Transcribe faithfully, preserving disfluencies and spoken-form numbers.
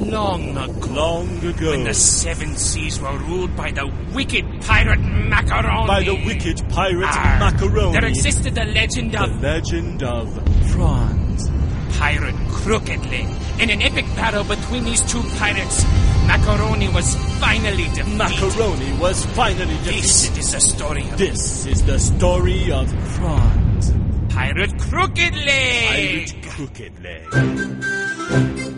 long ago. Long ago. When the seven seas were ruled by the wicked pirate Macaroni. By the wicked pirate Arr, Macaroni. There existed the legend The of... legend of Franz. Pirate Crooked Leg. In an epic battle between these two pirates, Macaroni was finally defeated. Macaroni was finally defeated. This is the story of... This is the story of Franz. Pirate Crooked Leg. Pirate Crooked Leg.